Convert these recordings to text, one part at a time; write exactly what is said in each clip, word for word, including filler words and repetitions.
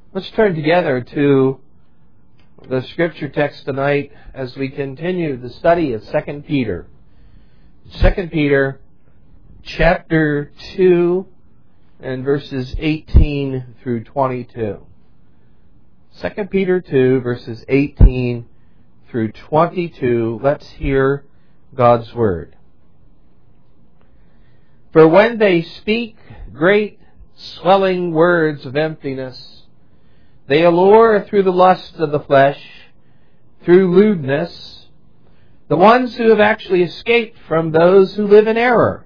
Let's turn together to the scripture text tonight as we continue the study of Second Peter. Second Peter chapter two and verses eighteen through twenty-two. Second Peter two verses eighteen through twenty-two. Let's hear God's word. For when they speak great swelling words of emptiness, they allure through the lust of the flesh, through lewdness, the ones who have actually escaped from those who live in error.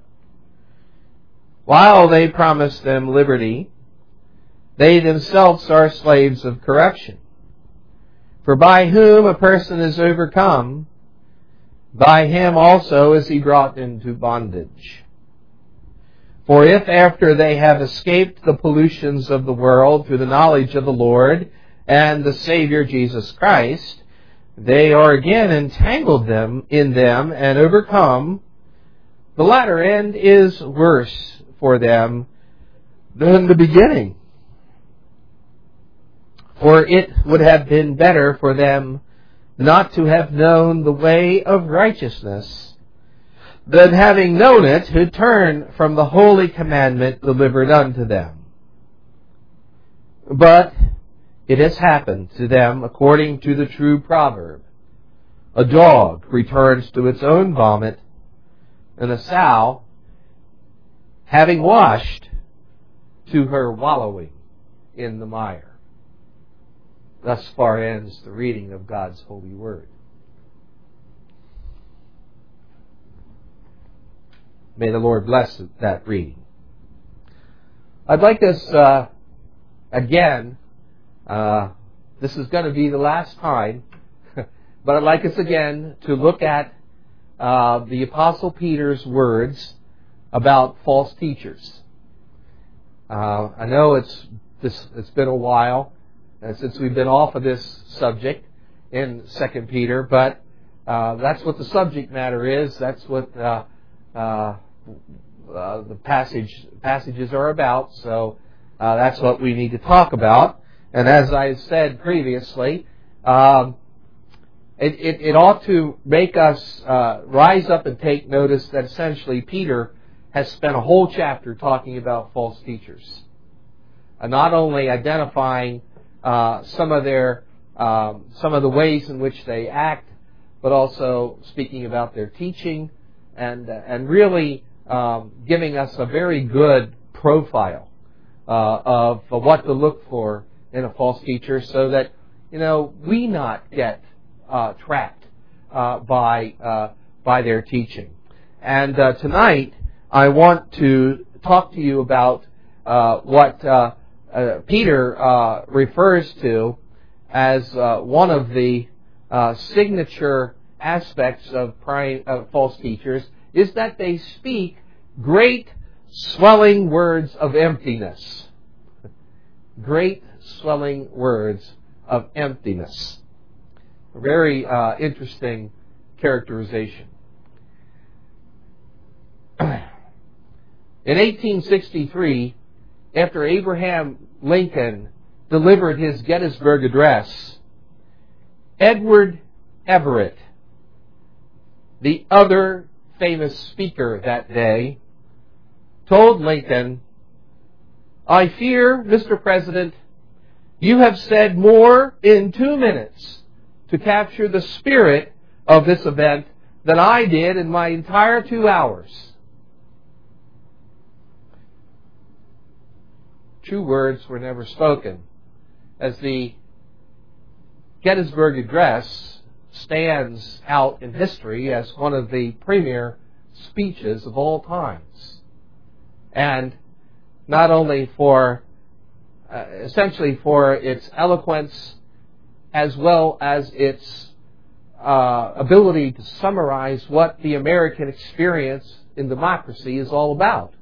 While they promise them liberty, they themselves are slaves of corruption. For by whom a person is overcome, by him also is he brought into bondage. For if after they have escaped the pollutions of the world through the knowledge of the Lord and the Savior Jesus Christ, they are again entangled them in them and overcome, the latter end is worse for them than the beginning. For it would have been better for them not to have known the way of righteousness, than having known it, who turn from the holy commandment delivered unto them. But it has happened to them according to the true proverb. A dog returns to its own vomit, and a sow, having washed, to her wallowing in the mire. Thus far ends the reading of God's holy word. May the Lord bless that reading. I'd like us, uh, again, uh, this is going to be the last time, but I'd like us again to look at uh, the Apostle Peter's words about false teachers. Uh, I know it's this, it's been a while uh, since we've been off of this subject in Second Peter, but uh, that's what the subject matter is. That's what uh, Uh, uh, the passage passages are about, so uh, that's what we need to talk about. And as I said previously, um, it, it, it ought to make us uh, rise up and take notice that essentially Peter has spent a whole chapter talking about false teachers, uh, not only identifying uh, some of their um, some of the ways in which they act, but also speaking about their teaching. And and really um, giving us a very good profile uh, of what to look for in a false teacher, so that you know we not get uh, trapped uh, by uh, by their teaching. And uh, tonight I want to talk to you about uh, what uh, uh, Peter uh, refers to as uh, one of the uh, signature aspects of, prime, of false teachers, is that they speak great swelling words of emptiness. Great swelling words of emptiness. A very uh, interesting characterization. In eighteen sixty-three, after Abraham Lincoln delivered his Gettysburg Address, Edward Everett, the other famous speaker that day, told Lincoln, "I fear, Mister President, you have said more in two minutes to capture the spirit of this event than I did in my entire two hours." True words were never spoken, as the Gettysburg Address stands out in history as one of the premier speeches of all times. And not only for, uh, essentially for its eloquence, as well as its uh, ability to summarize what the American experience in democracy is all about.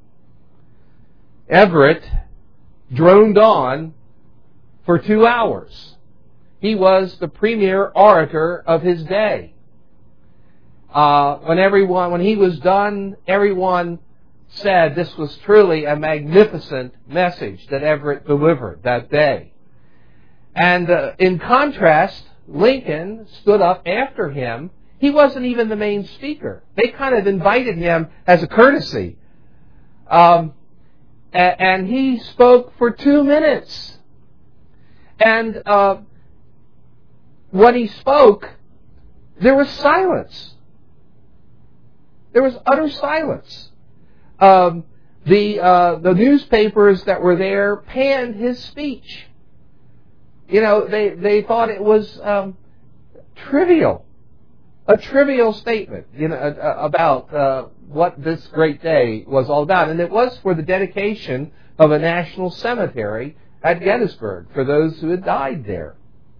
Everett droned on for two hours. He was the premier orator of his day. Uh, when everyone, when he was done, everyone said this was truly a magnificent message that Everett delivered that day. And uh, in contrast, Lincoln stood up after him. He wasn't even the main speaker. They kind of invited him as a courtesy. Um, and, and he spoke for two minutes. And uh, when he spoke, there was silence. There was utter silence. Um, the uh, the newspapers that were there panned his speech. You know, they, they thought it was um, trivial, a trivial statement, you know, uh, about uh, what this great day was all about. And it was for the dedication of a national cemetery at Gettysburg for those who had died there.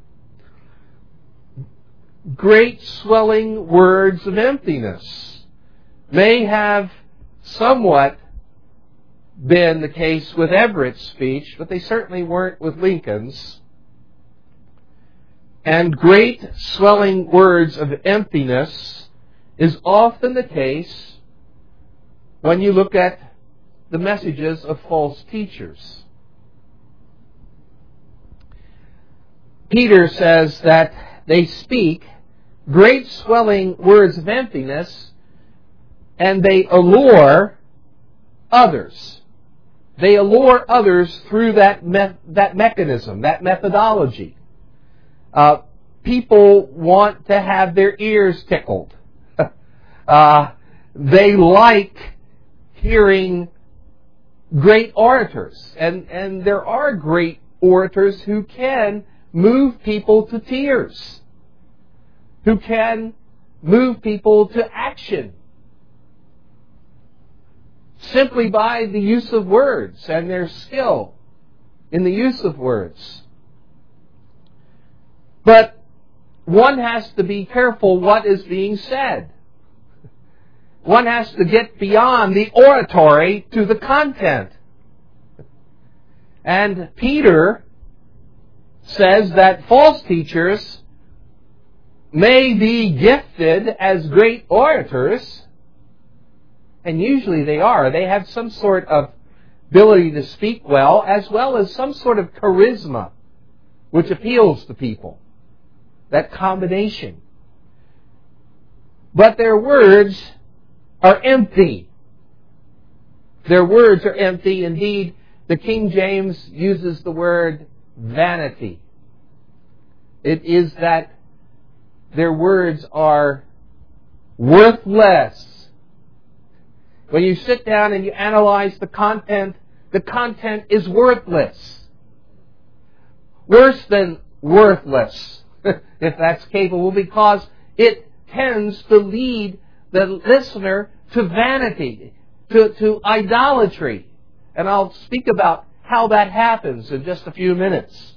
Great swelling words of emptiness may have somewhat been the case with Everett's speech, but they certainly weren't with Lincoln's. And great swelling words of emptiness is often the case when you look at the messages of false teachers. Peter says that they speak great swelling words of emptiness and they allure others. They allure others through that me- that mechanism, that methodology. Uh, people want to have their ears tickled. uh, they like hearing great orators. And, and there are great orators who can move people to tears, who can move people to action simply by the use of words and their skill in the use of words. But one has to be careful what is being said. One has to get beyond the oratory to the content. And Peter says that false teachers may be gifted as great orators, and usually they are. They have some sort of ability to speak well, as well as some sort of charisma which appeals to people. That combination. But their words are empty. Their words are empty. Indeed, the King James uses the word vanity. It is that their words are worthless. When you sit down and you analyze the content, the content is worthless. Worse than worthless, if that's capable, because it tends to lead the listener to vanity, to, to idolatry. And I'll speak about how that happens in just a few minutes.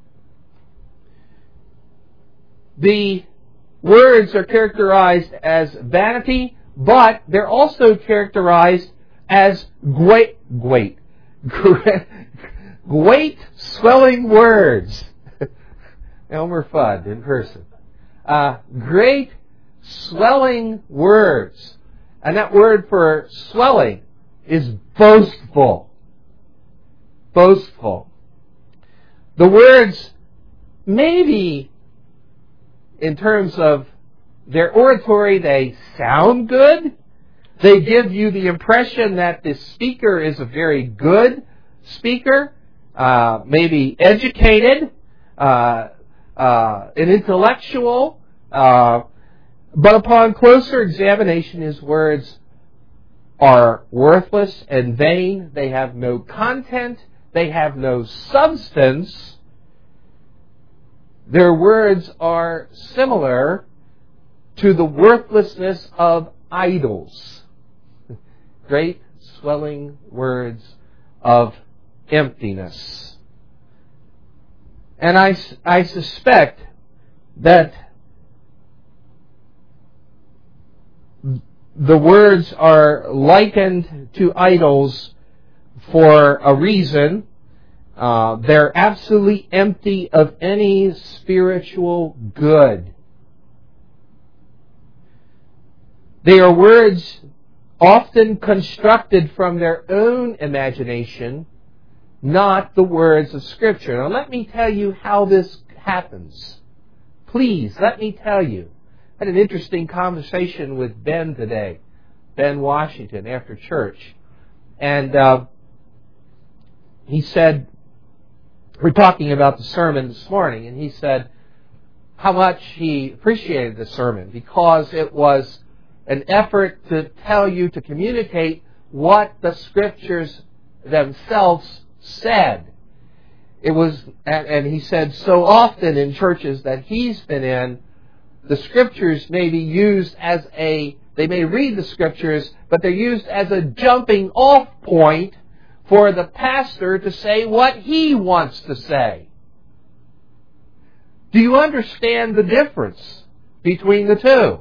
The words are characterized as vanity, but they're also characterized as great, great, great, great swelling words. Elmer Fudd in person. Uh, great swelling words. And that word for swelling is boastful. Boastful. The words, maybe in terms of their oratory, they sound good. They give you the impression that the speaker is a very good speaker, uh, maybe educated, uh, Uh, an intellectual, uh, but upon closer examination, his words are worthless and vain. They have no content. They have no substance. Their words are similar to the worthlessness of idols. Great swelling words of emptiness. And I, I suspect that the words are likened to idols for a reason. Uh, they're absolutely empty of any spiritual good. They are words often constructed from their own imagination, not the words of Scripture. Now let me tell you how this happens. Please, let me tell you. I had an interesting conversation with Ben today, Ben Washington, after church. And uh, he said, we're talking about the sermon this morning, and he said how much he appreciated the sermon because it was an effort to tell you, to communicate what the Scriptures themselves said. It was, and he said, so often in churches that he's been in, the Scriptures may be used as a, they may read the Scriptures, but they're used as a jumping off point for the pastor to say what he wants to say. Do you understand the difference between the two?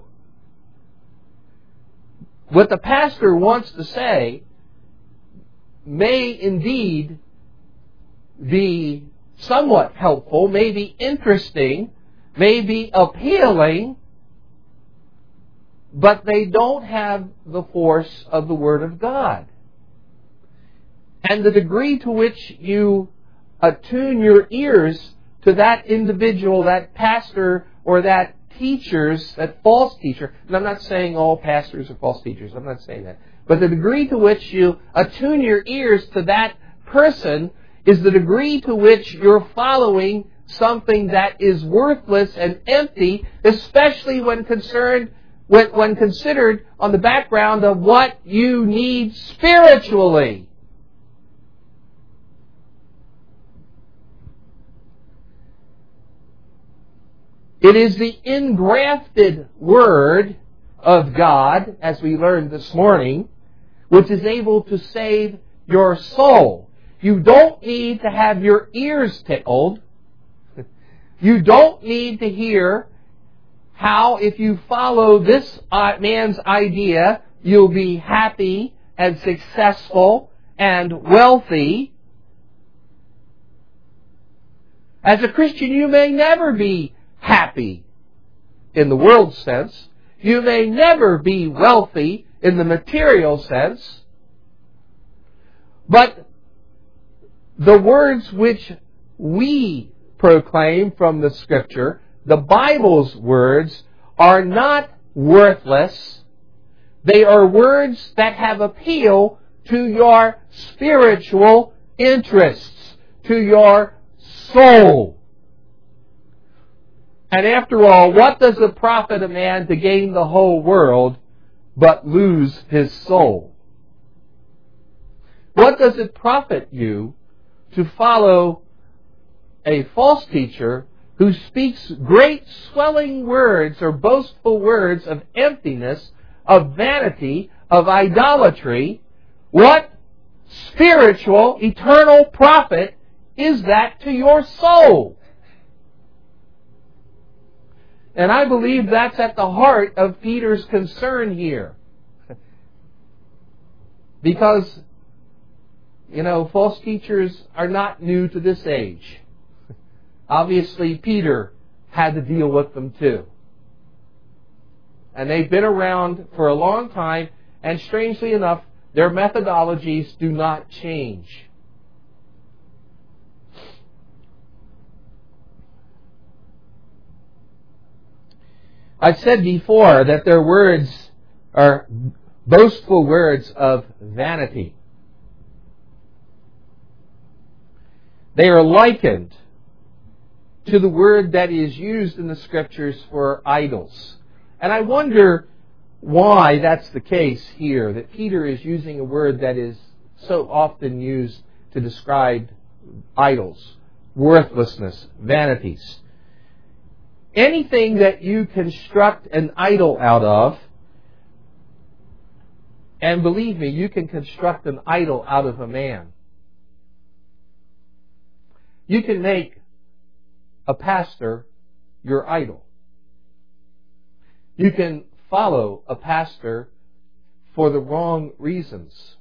What the pastor wants to say may indeed be somewhat helpful, may be interesting, may be appealing, but they don't have the force of the Word of God. And the degree to which you attune your ears to that individual, that pastor, or that teachers, that false teacher, and I'm not saying all pastors are false teachers, I'm not saying that, but the degree to which you attune your ears to that person is the degree to which you're following something that is worthless and empty, especially when concerned, when, when considered on the background of what you need spiritually. It is the engrafted Word of God, as we learned this morning, which is able to save your soul. You don't need to have your ears tickled. You don't need to hear how, if you follow this man's idea, you'll be happy and successful and wealthy. As a Christian, you may never be happy in the world sense. You may never be wealthy in the material sense. But the words which we proclaim from the Scripture, the Bible's words, are not worthless. They are words that have appeal to your spiritual interests, to your soul. And after all, what does it profit a man to gain the whole world but lose his soul? What does it profit you to follow a false teacher who speaks great swelling words or boastful words of emptiness, of vanity, of idolatry? What spiritual, eternal profit is that to your soul? And I believe that's at the heart of Peter's concern here. Because, you know, false teachers are not new to this age. Obviously, Peter had to deal with them too. And they've been around for a long time, and strangely enough, their methodologies do not change. I've said before that their words are boastful words of vanity. They are likened to the word that is used in the Scriptures for idols. And I wonder why that's the case here, that Peter is using a word that is so often used to describe idols, worthlessness, vanities. Anything that you construct an idol out of, and believe me, you can construct an idol out of a man. You can make a pastor your idol. You can follow a pastor for the wrong reasons.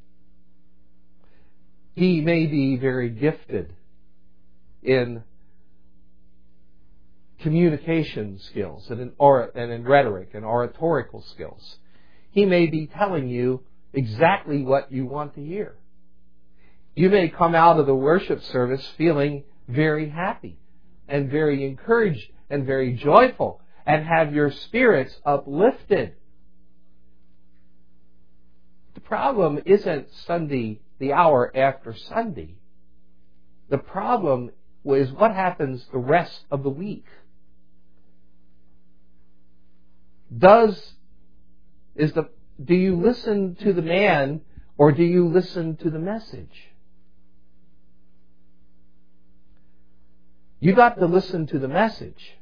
He may be very gifted in communication skills and in, or, and in rhetoric and oratorical skills. He may be telling you exactly what you want to hear. You may come out of the worship service feeling very happy and very encouraged and very joyful and have your spirits uplifted. The problem isn't Sunday, the hour after Sunday. The problem is what happens the rest of the week. Does is the do you listen to the man or do you listen to the message? You got to listen to the message.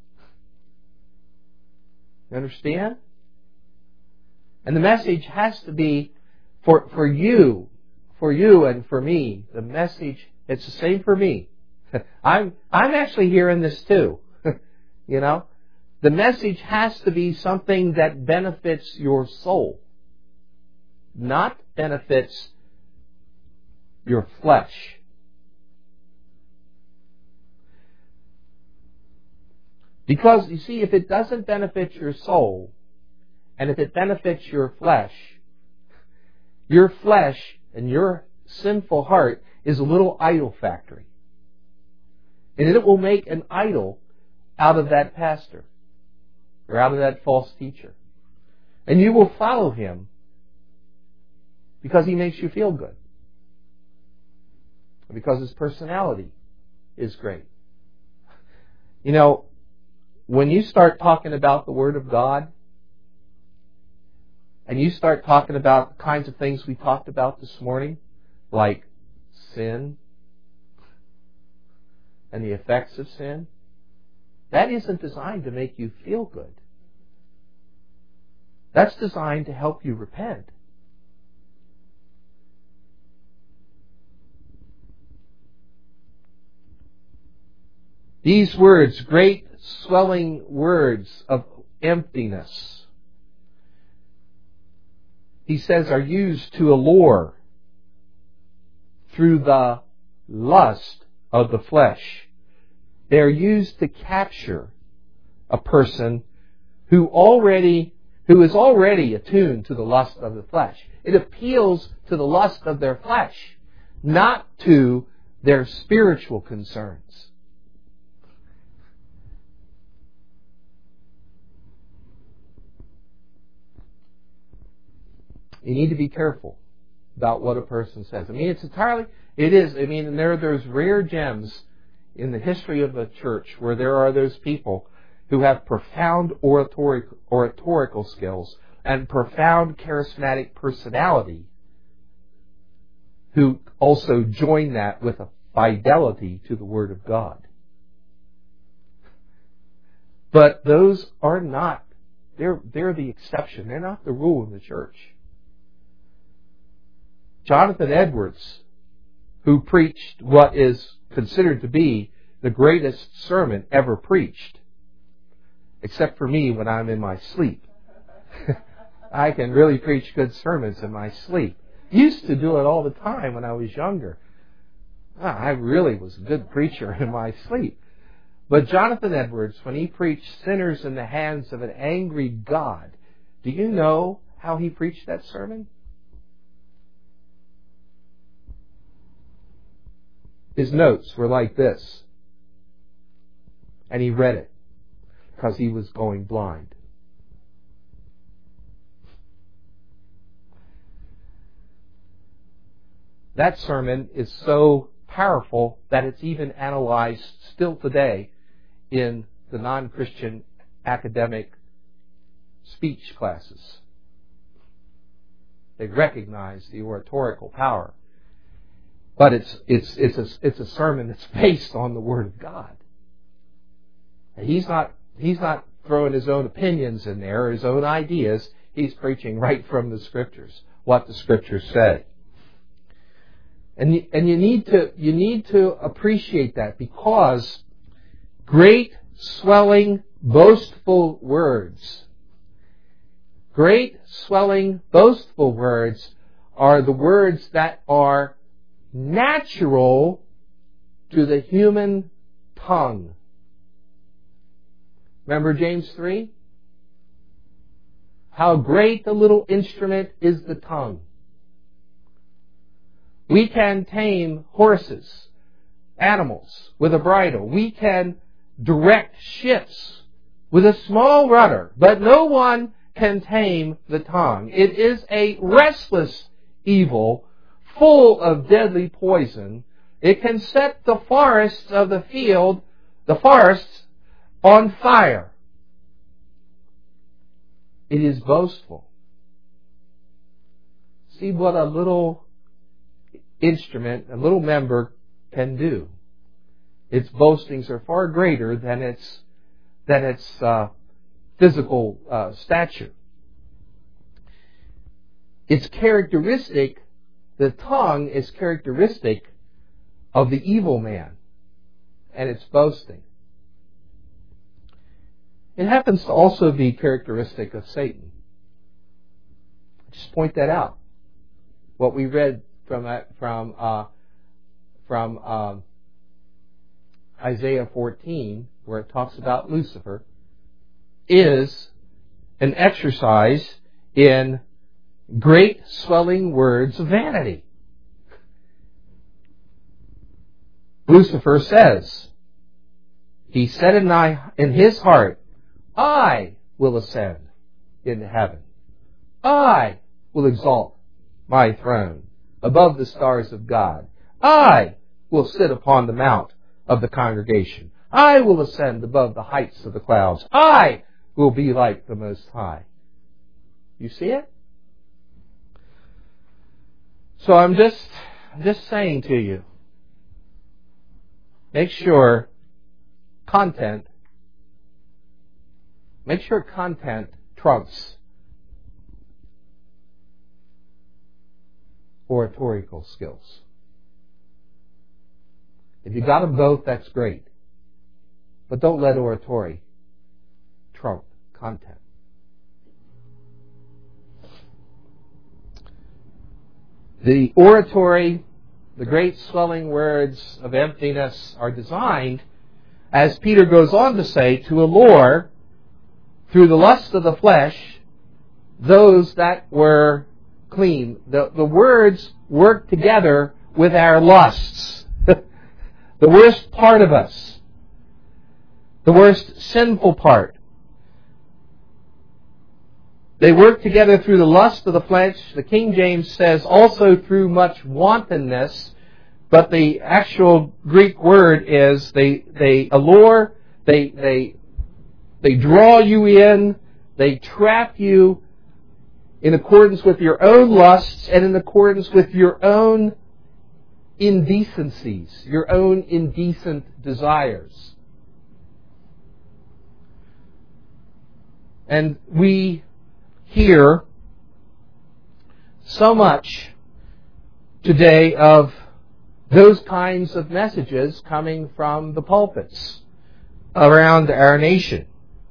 You understand? And the message has to be for for you, for you and for me. The message, it's the same for me. I'm I'm actually hearing this too. You know? The message has to be something that benefits your soul, not benefits your flesh. Because, you see, if it doesn't benefit your soul, and if it benefits your flesh, your flesh and your sinful heart is a little idol factory. And it will make an idol out of that pastor, or out of that false teacher. And you will follow him because he makes you feel good. Because his personality is great. You know, when you start talking about the Word of God, and you start talking about the kinds of things we talked about this morning, like sin and the effects of sin, that isn't designed to make you feel good. That's designed to help you repent. These words, great swelling words of emptiness, he says, are used to allure through the lust of the flesh. They're used to capture a person who already, who is already attuned to the lust of the flesh. It appeals to the lust of their flesh, not to their spiritual concerns. You need to be careful about what a person says. I mean, it's entirely, it is, I mean, there are those rare gems in the history of the church where there are those people who have profound oratoric, oratorical skills and profound charismatic personality, who also join that with a fidelity to the Word of God. But those are not, they're, they're the exception. They're not the rule in the church. Jonathan Edwards, who preached what is considered to be the greatest sermon ever preached, except for me when I'm in my sleep. I can really preach good sermons in my sleep. Used to do it all the time when I was younger. Ah, I really was a good preacher in my sleep. But Jonathan Edwards, when he preached sinners in the hands of an angry God, do you know how he preached that sermon? His notes were like this. And he read it because he was going blind. That sermon is so powerful that it's even analyzed still today in the non-Christian academic speech classes. They recognize the oratorical power. But it's it's it's a it's a sermon that's based on the Word of God. And he's not he's not throwing his own opinions in there or his own ideas. He's preaching right from the Scriptures, what the Scriptures say. And you, and you need to you need to appreciate that, because great swelling boastful words, great swelling boastful words are the words that are natural to the human tongue. Remember James three? how great a little instrument is the tongue. We can tame horses, animals, with a bridle. We can direct ships with a small rudder, but no one can tame the tongue. It is a restless evil, full of deadly poison. It can set the forests of the field, the forests, on fire. It is boastful. See what a little instrument, a little member can do. Its boastings are far greater than its than its uh, physical uh, stature. It's characteristic, the tongue is characteristic of the evil man and its boasting. It happens to also be characteristic of Satan. Just point that out. What we read from from uh, from uh, Isaiah fourteen, where it talks about Lucifer, is an exercise in great swelling words of vanity. Lucifer says, he said in, I, in his heart, I will ascend into heaven. I will exalt my throne above the stars of God. I will sit upon the mount of the congregation. I will ascend above the heights of the clouds. I will be like the Most High. You see it? So I'm just, just saying to you, make sure content, make sure content trumps oratorical skills. If you got them both, that's great. But don't let oratory trump content. The oratory, the great swelling words of emptiness, are designed, as Peter goes on to say, to allure, through the lust of the flesh, those that were clean. The, the words work together with our lusts. The worst part of us. The worst sinful part. They work together through the lust of the flesh. The King James says also through much wantonness, but the actual Greek word is they they allure, they they they draw you in, they trap you in accordance with your own lusts and in accordance with your own indecencies, your own indecent desires. And we hear so much today of those kinds of messages coming from the pulpits around our nation.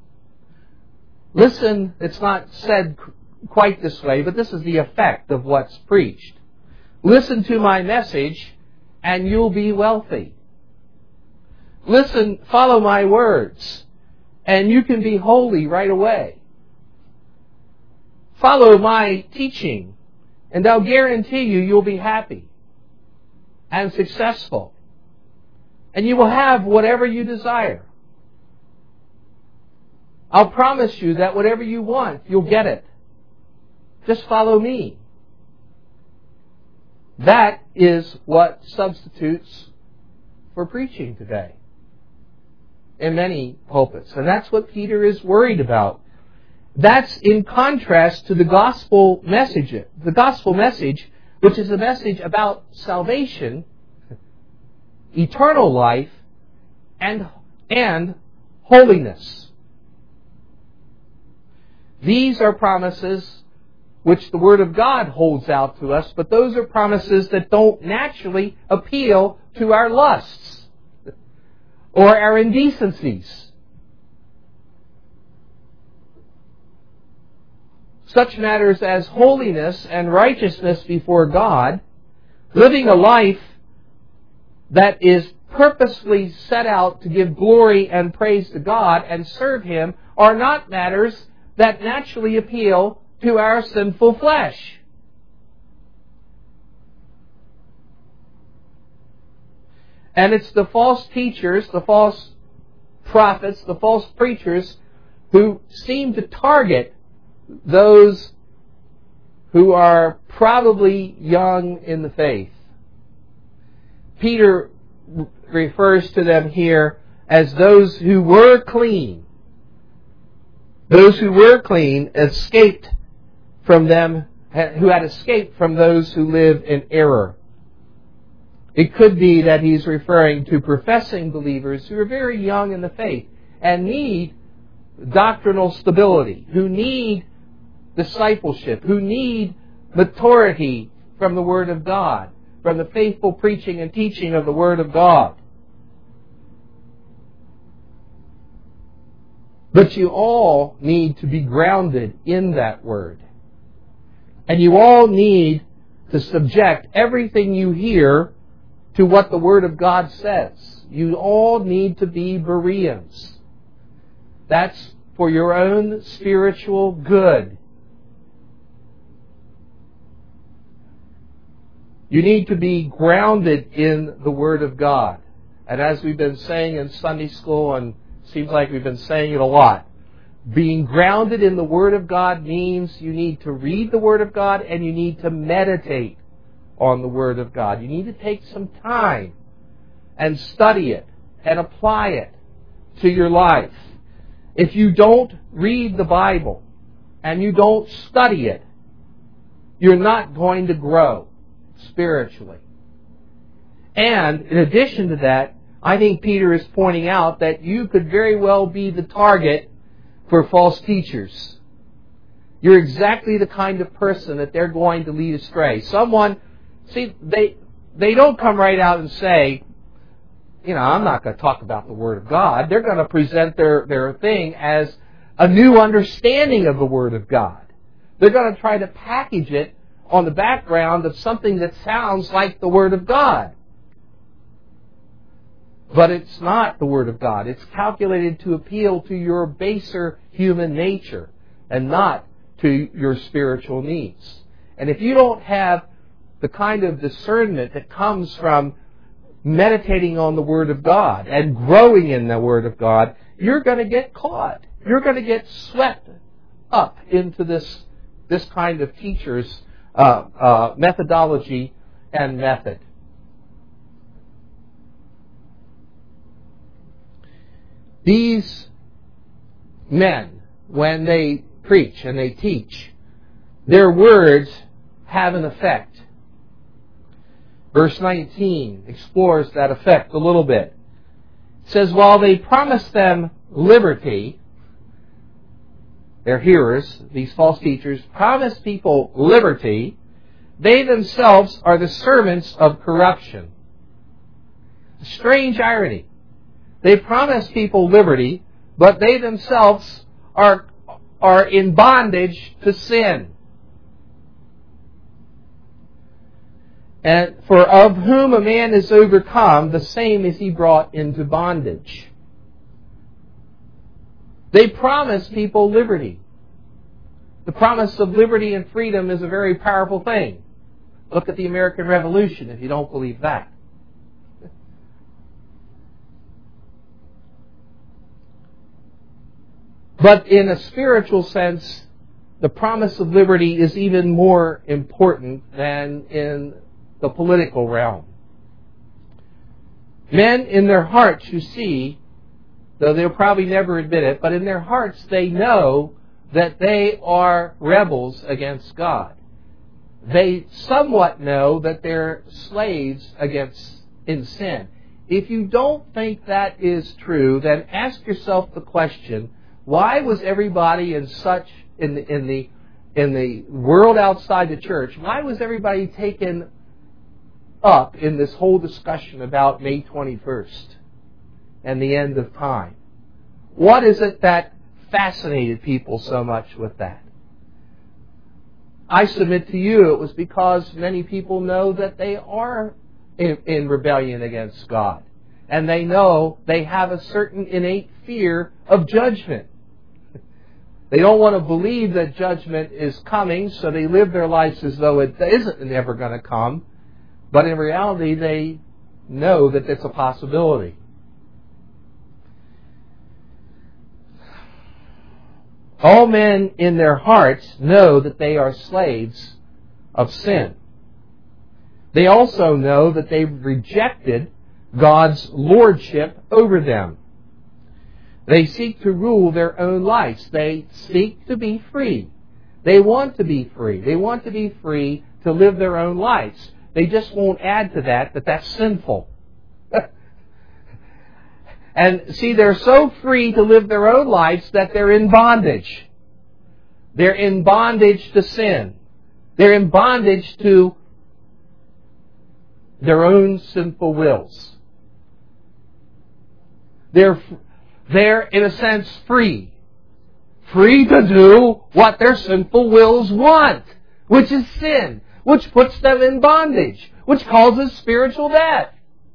Listen, it's not said quite this way, but this is the effect of what's preached. Listen to my message and you'll be wealthy. Listen, follow my words and you can be holy right away. Follow my teaching and I'll guarantee you you'll be happy and successful. And you will have whatever you desire. I'll promise you that whatever you want, you'll get it. Just follow me. That is what substitutes for preaching today in many pulpits. And that's what Peter is worried about. That's in contrast to the gospel message. The gospel message, which is a message about salvation, eternal life, and, and holiness. These are promises which the Word of God holds out to us, but those are promises that don't naturally appeal to our lusts or our indecencies. Such matters as holiness and righteousness before God, living a life that is purposely set out to give glory and praise to God and serve Him, are not matters that naturally appeal to our sinful flesh. And it's the false teachers, the false prophets, the false preachers who seem to target those who are probably young in the faith. Peter refers to them here as those who were clean. Those who were clean escaped from them, who had escaped from those who live in error. It could be that he's referring to professing believers who are very young in the faith and need doctrinal stability, who need discipleship, who need maturity from the Word of God, from the faithful preaching and teaching of the Word of God. But you all need to be grounded in that Word. And you all need to subject everything you hear to what the Word of God says. You all need to be Bereans. That's for your own spiritual good. You need to be grounded in the Word of God. And as we've been saying in Sunday school, and it seems like we've been saying it a lot, being grounded in the Word of God means you need to read the Word of God and you need to meditate on the Word of God. You need to take some time and study it and apply it to your life. If you don't read the Bible and you don't study it, you're not going to grow spiritually. And in addition to that, I think Peter is pointing out that you could very well be the target for false teachers. You're exactly the kind of person that they're going to lead astray. Someone, see, they they don't come right out and say, you know, I'm not going to talk about the Word of God. They're going to present their, their thing as a new understanding of the Word of God. They're going to try to package it on the background of something that sounds like the Word of God. But it's not the Word of God. It's calculated to appeal to your baser human nature and not to your spiritual needs. And if you don't have the kind of discernment that comes from meditating on the Word of God and growing in the Word of God, you're going to get caught. You're going to get swept up into this, this kind of teacher's uh, uh, methodology and method. These men, when they preach and they teach, their words have an effect. Verse nineteen explores that effect a little bit. It says, while they promise them liberty, their hearers, these false teachers, promise people liberty, they themselves are the servants of corruption. A strange irony. They promise people liberty, but they themselves are, are in bondage to sin. And for of whom a man is overcome, the same is he brought into bondage. They promise people liberty. The promise of liberty and freedom is a very powerful thing. Look at the American Revolution if you don't believe that. But in a spiritual sense, the promise of liberty is even more important than in the political realm. Men in their hearts, you see, though they'll probably never admit it, but in their hearts they know that they are rebels against God. They somewhat know that they're slaves against in sin. If you don't think that is true, then ask yourself the question, why was everybody in such in the, in the in the world outside the church, why was everybody taken up in this whole discussion about May twenty-first and the end of time? What is it that fascinated people so much with that? I submit to you it was because many people know that they are in, in rebellion against God. And they know they have a certain innate fear of judgment. They don't want to believe that judgment is coming, so they live their lives as though it isn't ever going to come. But in reality, they know that it's a possibility. All men in their hearts know that they are slaves of sin. They also know that they've rejected God's lordship over them. They seek to rule their own lives. They seek to be free. They want to be free. They want to be free to live their own lives. They just won't add to that that that's sinful. And see, they're so free to live their own lives that they're in bondage. They're in bondage to sin. They're in bondage to their own sinful wills. They're, they're in a sense, free. Free to do what their sinful wills want, which is sin, which puts them in bondage, which causes spiritual death.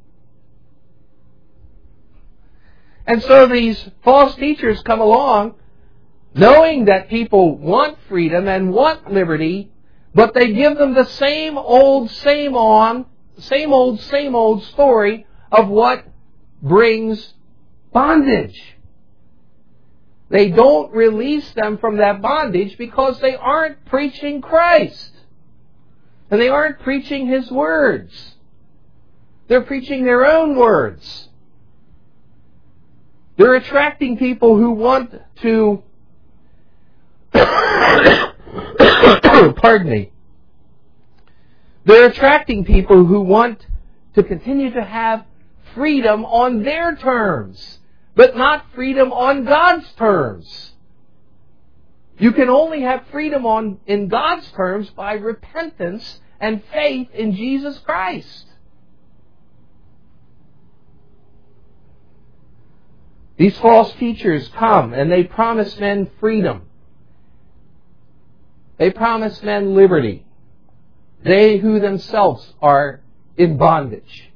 And so these false teachers come along knowing that people want freedom and want liberty, but they give them the same old, same on, same old, same old story of what brings bondage. They don't release them from that bondage because they aren't preaching Christ. And they aren't preaching His words. They're preaching their own words. They're attracting people who want to, pardon me, they're attracting people who want to continue to have freedom on their terms, but not freedom on God's terms. You can only have freedom on in God's terms by repentance and faith in Jesus Christ. These false teachers come and they promise men freedom. They promise men liberty. They who themselves are in bondage.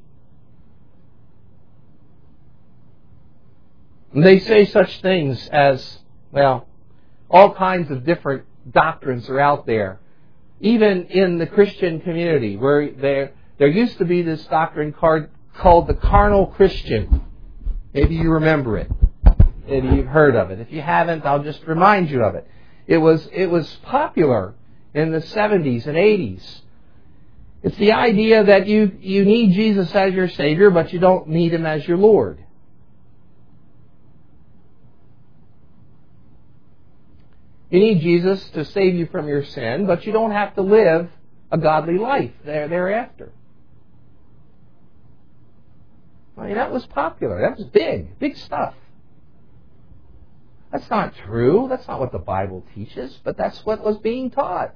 And they say such things as, well, all kinds of different doctrines are out there. Even in the Christian community, where there, there used to be this doctrine called, called the carnal Christian. Maybe you remember it. Maybe you've heard of it. If you haven't, I'll just remind you of it. It was, it was popular in the seventies and eighties. It's the idea that you, you need Jesus as your Savior, but you don't need Him as your Lord. You need Jesus to save you from your sin, but you don't have to live a godly life there, thereafter. I mean, that was popular. That was big. Big stuff. That's not true. That's not what the Bible teaches, but that's what was being taught.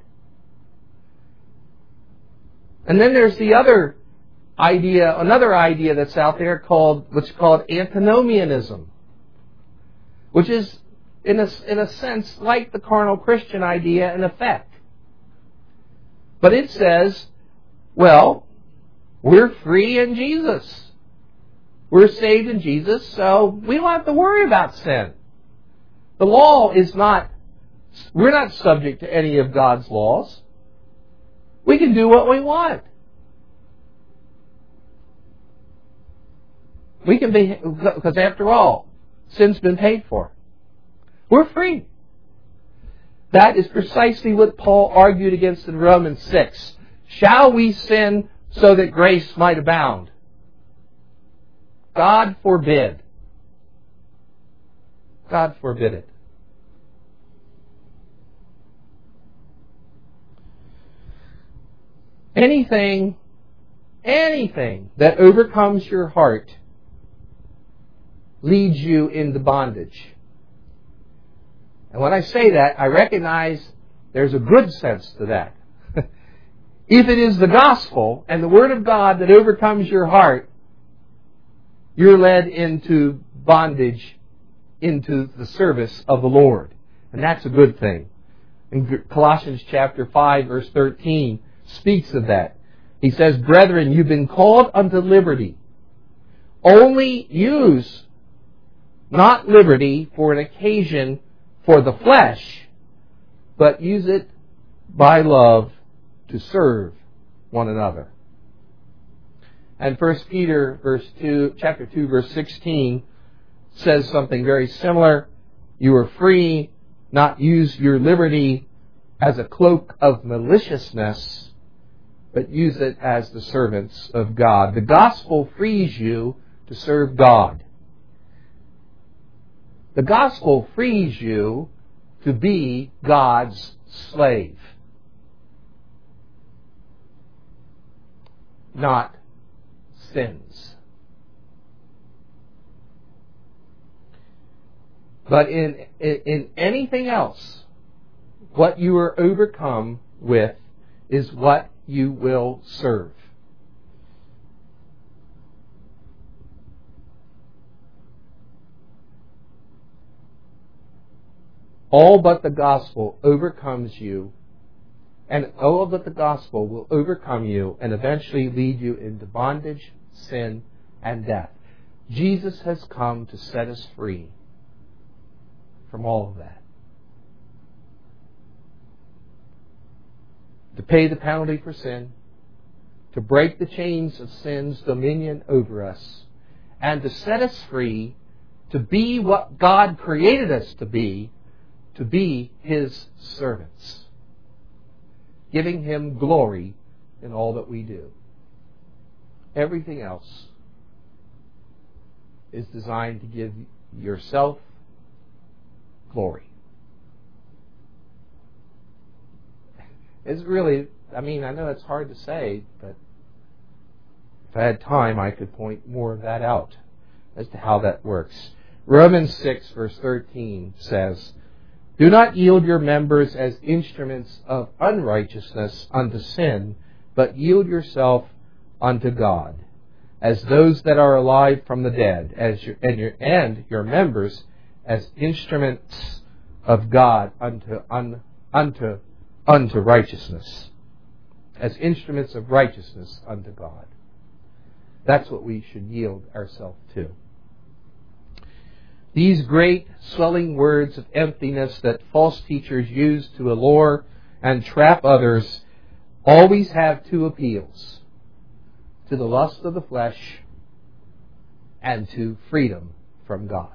And then there's the other idea, another idea that's out there called, what's called antinomianism, which is, in a, in a sense, like the carnal Christian idea in effect. But it says, well, we're free in Jesus. We're saved in Jesus, so we don't have to worry about sin. The law is not, we're not subject to any of God's laws. We can do what we want. We can be, because after all, sin's been paid for. We're free. That is precisely what Paul argued against in Romans six. Shall we sin so that grace might abound? God forbid. God forbid it. Anything, anything that overcomes your heart leads you into bondage. And when I say that, I recognize there's a good sense to that. If it is the gospel and the Word of God that overcomes your heart, you're led into bondage, into the service of the Lord. And that's a good thing. In Colossians chapter five, verse thirteen, speaks of that. He says, brethren, you've been called unto liberty. Only use not liberty for an occasion for the flesh, but use it by love to serve one another. And First Peter verse two, chapter two, verse sixteen says something very similar. You are free, not use your liberty as a cloak of maliciousness, but use it as the servants of God. The gospel frees you to serve God. The gospel frees you to be God's slave, not sin's. But in, in, in anything else, what you are overcome with is what you will serve. All but the gospel overcomes you, and all but the gospel will overcome you and eventually lead you into bondage, sin, and death. Jesus has come to set us free from all of that. To pay the penalty for sin, to break the chains of sin's dominion over us, and to set us free to be what God created us to be, to be His servants, giving Him glory in all that we do. Everything else is designed to give yourself glory. It's really, I mean, I know it's hard to say, but if I had time, I could point more of that out as to how that works. Romans six, verse thirteen says, do not yield your members as instruments of unrighteousness unto sin, but yield yourself unto God, as those that are alive from the dead, as your, and, your, and your members as instruments of God unto, un, unto, unto righteousness, as instruments of righteousness unto God. That's what we should yield ourselves to. These great swelling words of emptiness that false teachers use to allure and trap others always have two appeals: to the lust of the flesh and to freedom from God.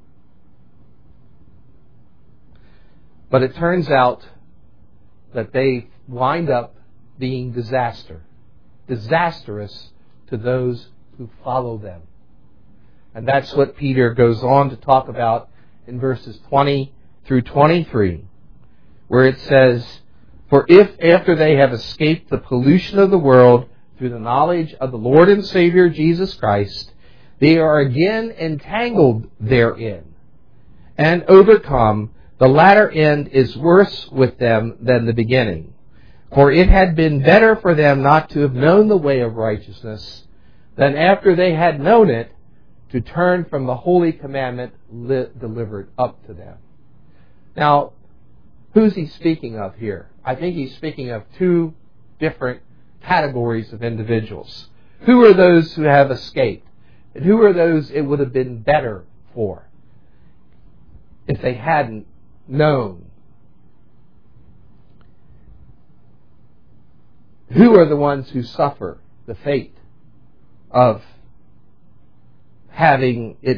But it turns out that they wind up being disaster, disastrous to those who follow them. And that's what Peter goes on to talk about in verses twenty through twenty-three, where it says, for if after they have escaped the pollution of the world through the knowledge of the Lord and Savior Jesus Christ, they are again entangled therein and overcome, the latter end is worse with them than the beginning. For it had been better for them not to have known the way of righteousness than after they had known it to turn from the holy commandment li- delivered up to them. Now, who's he speaking of here? I think he's speaking of two different categories of individuals. Who are those who have escaped? And who are those it would have been better for if they hadn't known? Who are the ones who suffer the fate of having it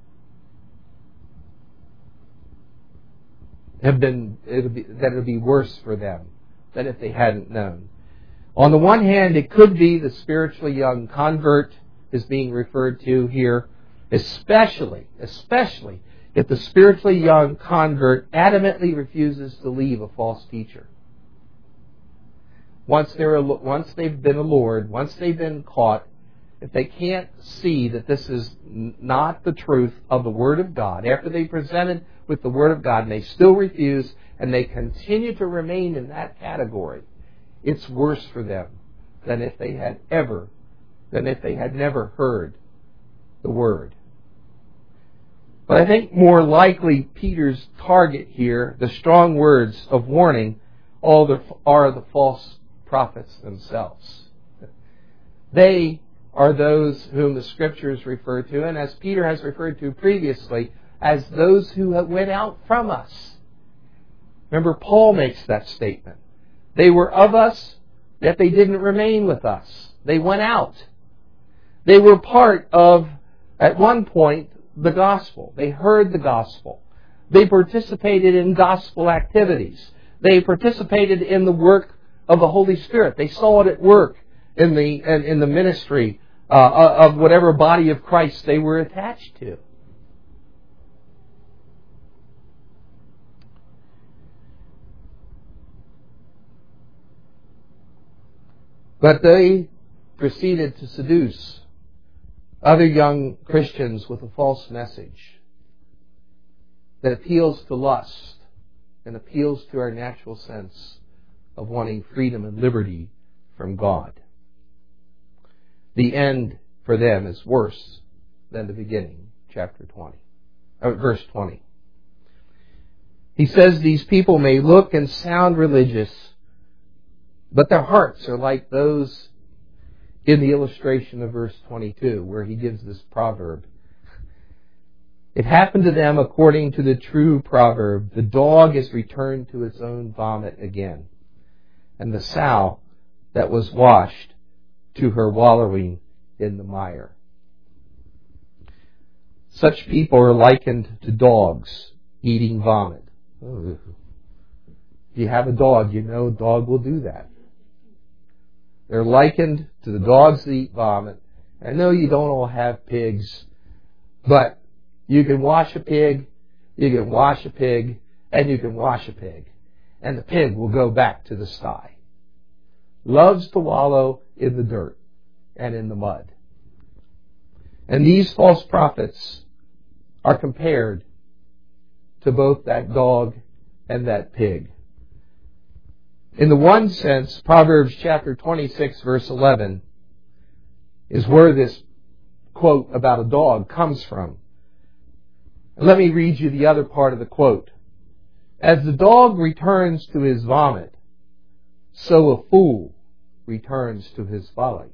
have been, it'll be, that it would be worse for them than if they hadn't known? On the one hand, it could be the spiritually young convert is being referred to here, especially, especially if the spiritually young convert adamantly refuses to leave a false teacher. Once they're, once they've been allured, once they've been caught, if they can't see that this is not the truth of the Word of God, after they presented with the Word of God and they still refuse and they continue to remain in that category, it's worse for them than if they had ever, than if they had never heard the Word. But I think more likely Peter's target here, the strong words of warning, all the, are the false prophets themselves. They are those whom the Scriptures refer to, and as Peter has referred to previously, as those who went out from us Remember, Paul makes that statement. They were of us, yet they didn't remain with us. They went out. They were part of, at one point, the gospel. They heard the gospel. They participated in gospel activities. They participated in the work of the Holy Spirit. They saw it at work in the in, in the ministry uh, of whatever body of Christ they were attached to. But they proceeded to seduce other young Christians with a false message that appeals to lust and appeals to our natural sense of wanting freedom and liberty from God. The end for them is worse than the beginning, chapter twenty, or verse twenty. He says these people may look and sound religious, but their hearts are like those in the illustration of verse twenty-two, where he gives this proverb. It happened to them according to the true proverb, the dog is returned to its own vomit again, and the sow that was washed to her wallowing in the mire. Such people are likened to dogs eating vomit. Oh. If you have a dog, you know a dog will do that. They're likened to the dogs that eat vomit. I know you don't all have pigs, but you can wash a pig, you can wash a pig, and you can wash a pig. And the pig will go back to the sty. Loves to wallow in the dirt and in the mud. And these false prophets are compared to both that dog and that pig. In the one sense, Proverbs chapter twenty-six, verse eleven, is where this quote about a dog comes from. Let me read you the other part of the quote. As the dog returns to his vomit, so a fool returns to his folly.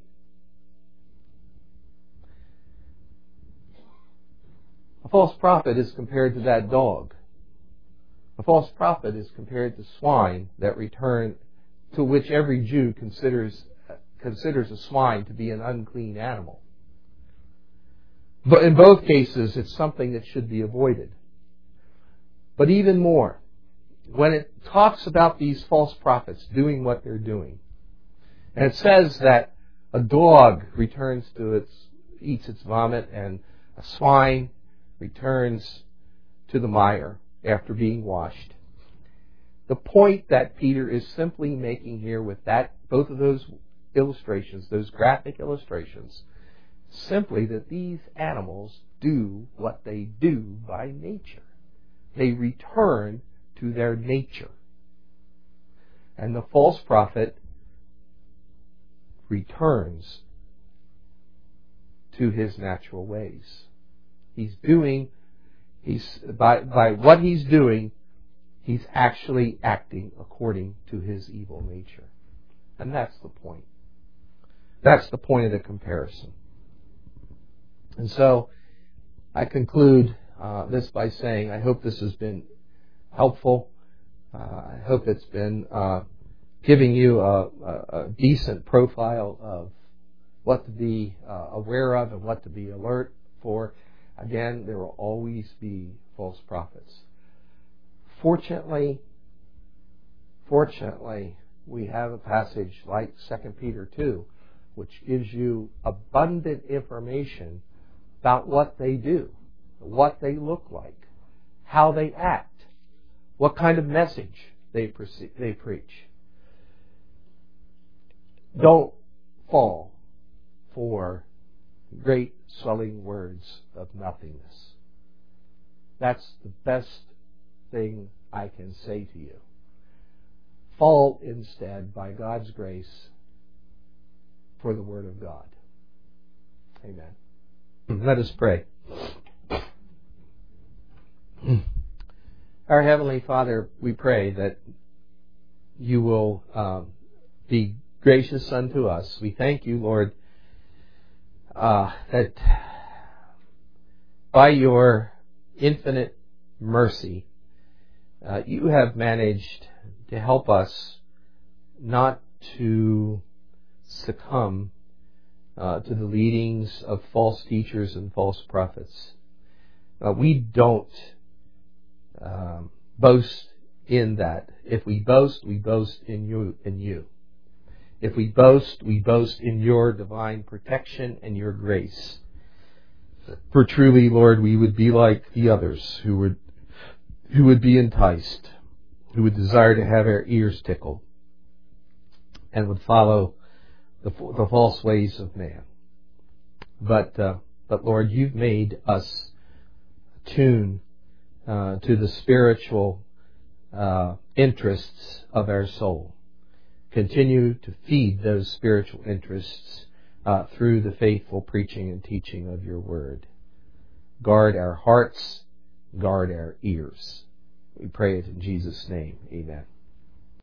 A false prophet is compared to that dog. A false prophet is compared to swine that return, to which every Jew considers considers a swine to be an unclean animal. But in both cases, it's something that should be avoided. But even more, when it talks about these false prophets doing what they're doing, and it says that a dog returns to its, eats its vomit, and a swine returns to the mire after being washed. The point that Peter is simply making here with that, both of those illustrations, those graphic illustrations, simply that these animals do what they do by nature. They return to their nature. And the false prophet returns to his natural ways. He's doing, he's by, by what he's doing, he's actually acting according to his evil nature. And that's the point. That's the point of the comparison. And so I conclude uh, this by saying I hope this has been helpful. Uh, I hope it's been uh, giving you a, a, a decent profile of what to be uh, aware of and what to be alert for. Again, there will always be false prophets. Fortunately, fortunately, we have a passage like Second Peter two, which gives you abundant information about what they do, what they look like, how they act, what kind of message they pre- they preach. Don't fall for great swelling words of nothingness. That's the best thing I can say to you. Fall instead, by God's grace, for the Word of God. Amen. Let us pray. Our Heavenly Father, we pray that you will um, be gracious unto us. We thank you, Lord, uh, that by your infinite mercy, uh, you have managed to help us not to succumb uh, to the leadings of false teachers and false prophets. Uh, we don't um, boast in that. If we boast, we boast in you. In you. If we boast, we boast in your divine protection and your grace. For truly, Lord, we would be like the others who would who would be enticed, who would desire to have our ears tickled, and would follow the, the false ways of man. But, uh, but Lord, you've made us tune uh, to the spiritual uh, interests of our soul. Continue to feed those spiritual interests uh, through the faithful preaching and teaching of your word. Guard our hearts, guard our ears. We pray it in Jesus' name. Amen.